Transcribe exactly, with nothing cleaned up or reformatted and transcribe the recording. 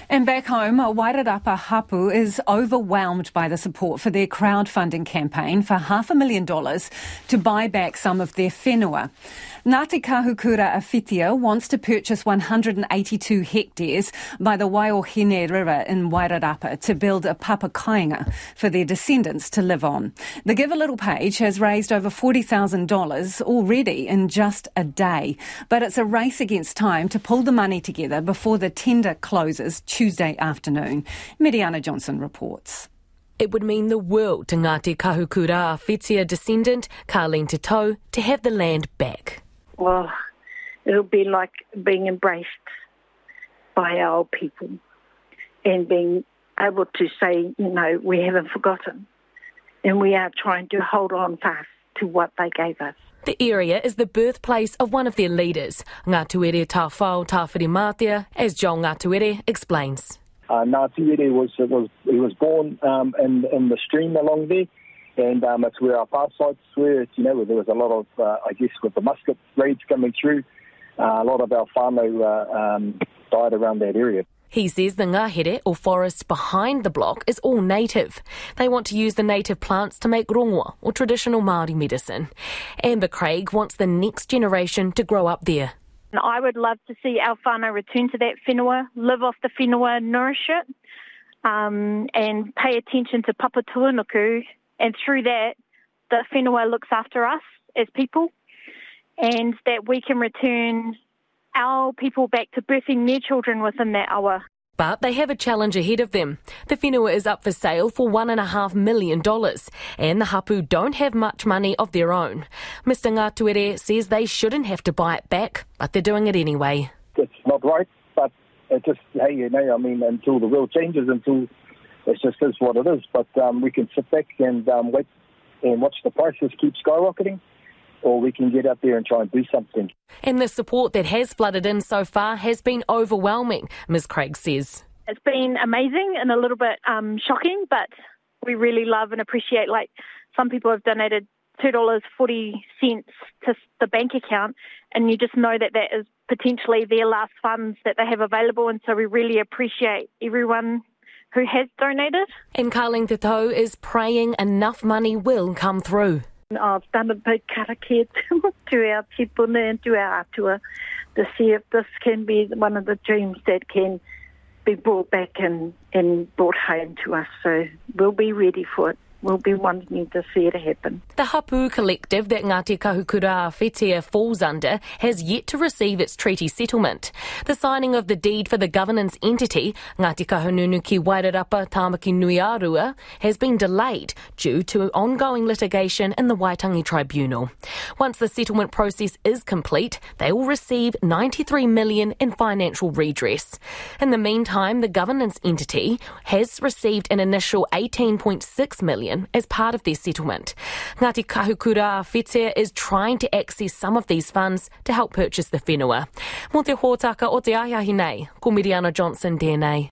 And back home, Wairarapa Hapu is overwhelmed by the support for their crowdfunding campaign for half a million dollars to buy back some of their whenua. Ngāti Kahukura Awhitia wants to purchase one hundred eighty-two hectares by the Waiohine River in Wairarapa to build a papa kāinga for their descendants to live on. The Give a Little page has raised over forty thousand dollars already in just a day, but it's a race against time to pull the money together before the tender closes Tuesday afternoon. Miriana Johnson reports. It would mean the world to Ngāti Kahukura Awhitia descendant Carleen Te Tau to have the land back. Well, it'll be like being embraced by our people and being able to say, you know, we haven't forgotten and we are trying to hold on fast to what they gave us. The area is the birthplace of one of their leaders, Ngātuere Tāwhao Tāwhirimātea, as Joel Ngātuere explains. Uh, Ngātuere was, was, he was born um, in, in the stream along there. And um, it's where our past sites were. It's, you know, where there was a lot of, uh, I guess, with the musket raids coming through, uh, a lot of our whānau uh, um, died around that area. He says the ngahere, or forest behind the block, is all native. They want to use the native plants to make rongoa, or traditional Māori medicine. Amber Craig wants the next generation to grow up there. I would love to see our whānau return to that whenua, live off the whenua, nourish it, um, and pay attention to papa tuanuku. And through that, the whenua looks after us as people, and that we can return our people back to birthing their children within that awa. But they have a challenge ahead of them. The whenua is up for sale for one and a half million dollars, and the hapu don't have much money of their own. Mister Ngātuere says they shouldn't have to buy it back, but they're doing it anyway. It's not right, but it just, hey, you know, I mean, until the world changes, until it just is what it is. But um, we can sit back and um, wait and watch the prices keep skyrocketing, or we can get out there and try and do something. And the support that has flooded in so far has been overwhelming, Miz Craig says. It's been amazing and a little bit um, shocking, but we really love and appreciate, like, some people have donated two dollars forty to the bank account, and you just know that that is potentially their last funds that they have available, and so we really appreciate everyone who has donated. And Carleen Te Tau is praying enough money will come through. I've done a big karakia to our tipuna and to our atua to see if this can be one of the dreams that can be brought back and, and brought home to us. So we'll be ready for it. We'll be wanting to see it happen. The Hapu collective that Ngāti Kahukura Awhitia falls under has yet to receive its treaty settlement. The signing of the deed for the governance entity, Ngāti Kahungunu ki Wairarapa Tāmaki Nui Arua, has been delayed due to ongoing litigation in the Waitangi Tribunal. Once the settlement process is complete, they will receive ninety-three million dollars in financial redress. In the meantime, the governance entity has received an initial eighteen point six million dollars as part of their settlement. Ngāti Kahukura Awhitia is trying to access some of these funds to help purchase the whenua. Mō te hōtaka o te aiahi nei, ko Miriana Johnson, D N A.